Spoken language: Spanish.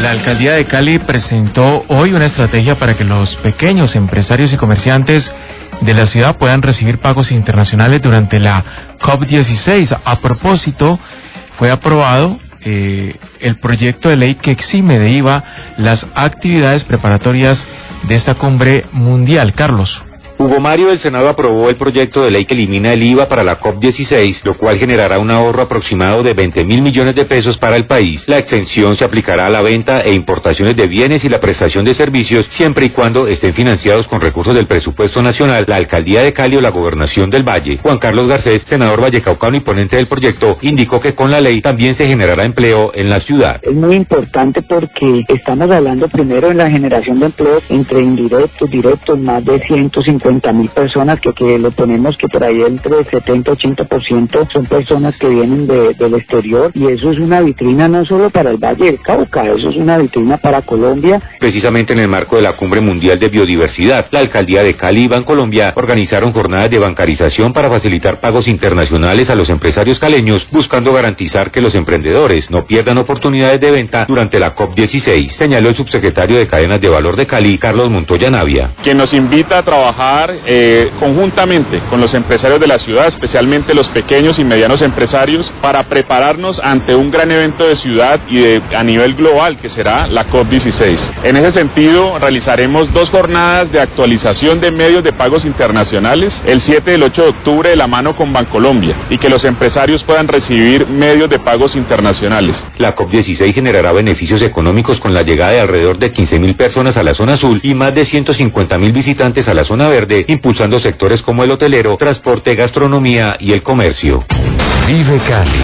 La alcaldía de Cali presentó hoy una estrategia para que los pequeños empresarios y comerciantes de la ciudad puedan recibir pagos internacionales durante la COP16. A propósito, fue aprobado el proyecto de ley que exime de IVA las actividades preparatorias de esta cumbre mundial. Carlos. Hugo Mario del Senado aprobó el proyecto de ley que elimina el IVA para la COP16, lo cual generará un ahorro aproximado de 20.000 millones de pesos para el país. La exención se aplicará a la venta e importaciones de bienes y la prestación de servicios, siempre y cuando estén financiados con recursos del presupuesto nacional, la Alcaldía de Cali o la Gobernación del Valle. Juan Carlos Garcés, senador vallecaucano y ponente del proyecto, indicó que con la ley también se generará empleo en la ciudad. Es muy importante porque estamos hablando primero en la generación de empleos entre indirectos, directos, más de 150.000 personas que le ponemos que por ahí entre 70 y 80% son personas que vienen del exterior, y eso es una vitrina no solo para el Valle del Cauca, eso es una vitrina para Colombia. Precisamente en el marco de la Cumbre Mundial de Biodiversidad, la Alcaldía de Cali y Bancolombia organizaron jornadas de bancarización para facilitar pagos internacionales a los empresarios caleños, buscando garantizar que los emprendedores no pierdan oportunidades de venta durante la COP16, señaló el subsecretario de Cadenas de Valor de Cali, Carlos Montoya Navia. Que nos invita a trabajar conjuntamente con los empresarios de la ciudad, especialmente los pequeños y medianos empresarios, para prepararnos ante un gran evento de ciudad y a nivel global que será la COP16. En ese sentido, realizaremos 2 jornadas de actualización de medios de pagos internacionales, el 7 y el 8 de octubre de la mano con Bancolombia, y que los empresarios puedan recibir medios de pagos internacionales. La COP16 generará beneficios económicos con la llegada de alrededor de 15.000 personas a la zona azul y más de 150.000 visitantes a la zona verde, impulsando sectores como el hotelero, transporte, gastronomía y el comercio. Vive Cali.